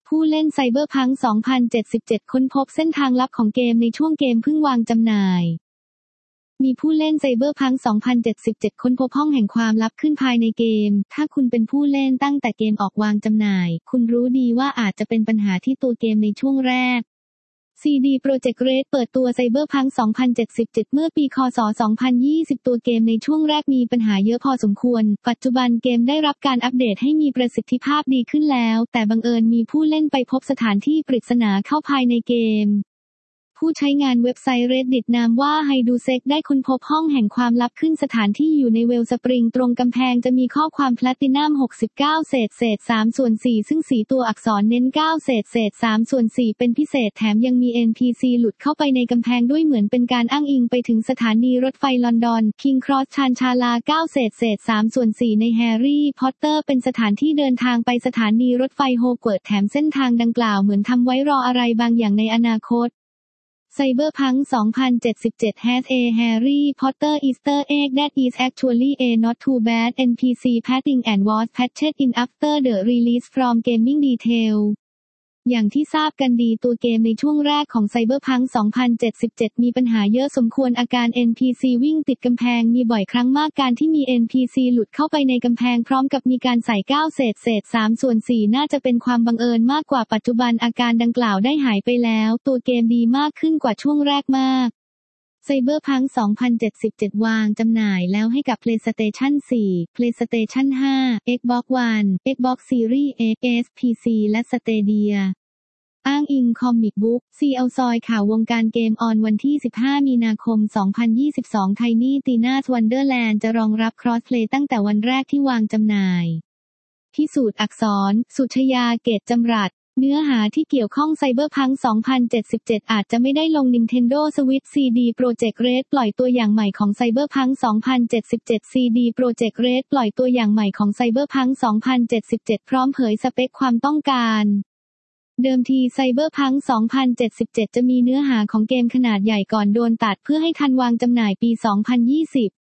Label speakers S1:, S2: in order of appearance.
S1: ผู้เล่นไซเบอร์พัง2077ค้นพบเส้นทางลับของเกมในช่วงเกมเพิ่งวางจำหน่ายมีผู้เล่นไซเบอร์พัง2077ค้นพบห้องแห่งความลับขึ้นภายในเกมถ้าคุณเป็นผู้เล่นตั้งแต่เกมออกวางจำหน่ายคุณรู้ดีว่าอาจจะเป็นปัญหาที่ตัวเกมในช่วงแรกCD Projekt Red เปิดตัว Cyberpunk 2077 เมื่อปีคศ 2020 ตัวเกมในช่วงแรกมีปัญหาเยอะพอสมควรปัจจุบันเกมได้รับการอัปเดตให้มีประสิทธิภาพดีขึ้นแล้วแต่บังเอิญมีผู้เล่นไปพบสถานที่ปริศนาเข้าภายในเกมผู้ใช้งานเว็บไซต์ Reddit นามว่า Hidusek ได้ค้นพบห้องแห่งความลับขึ้นสถานที่อยู่ในเวลสปริงตรงกำแพงจะมีข้อความแพลตินัม693/4ซึ่งสีตัวอักษรเน้น93/4เป็นพิเศษแถมยังมี NPC หลุดเข้าไปในกำแพงด้วยเหมือนเป็นการอ้างอิงไปถึงสถานีรถไฟลอนดอน King Cross ชานชาลา93/4ในแฮร์รี่พอตเตอร์เป็นสถานที่เดินทางไปสถานีรถไฟโฮเกิร์ตแถมเส้นทางดังกล่าวเหมือนทำไว้รออะไรบางอย่างในอนาคตCyberpunk 2077 has a Harry Potter Easter egg that is actually a not too bad NPC padding and was patched in after the release from Gaming Detail อย่างที่ทราบกันดีตัวเกมในช่วงแรกของ Cyberpunk 2077 มีปัญหาเยอะสมควรอาการ NPC วิ่งติดกำแพงมีบ่อยครั้งมากการที่มี NPC หลุดเข้าไปในกำแพงพร้อมกับมีการใส่93/4น่าจะเป็นความบังเอิญมากกว่าปัจจุบันอาการดังกล่าวได้หายไปแล้วตัวเกมดีมากขึ้นกว่าช่วงแรกมาก Cyberpunk 2077 วางจำหน่ายแล้วให้กับ PlayStation 4 PlayStation 5 Xbox One Xbox Series X PC และ Stadia อ้างอิงคอมิกบุ๊กซีเอาซอยข่าววงการเกมออนวันที่15มีนาคม2022 Tiny Tina's Wonderland จะรองรับ Crossplay ตั้งแต่วันแรกที่วางจำหน่ายพิสูจน์อักษรสุชยาเกตจำรัดเนื้อหาที่เกี่ยวข้อง Cyberpunk 2077 อาจจะไม่ได้ลง Nintendo Switch CD Projekt Red ปล่อยตัวอย่างใหม่ของ Cyberpunk 2077 CD Projekt Red ปล่อยตัวอย่างใหม่ของ Cyberpunk 2077 พร้อมเผยสเปคความต้องการเดิมที Cyberpunk 2077 จะมีเนื้อหาของเกมขนาดใหญ่ก่อนโดนตัดเพื่อให้ทันวางจำหน่ายปี 2020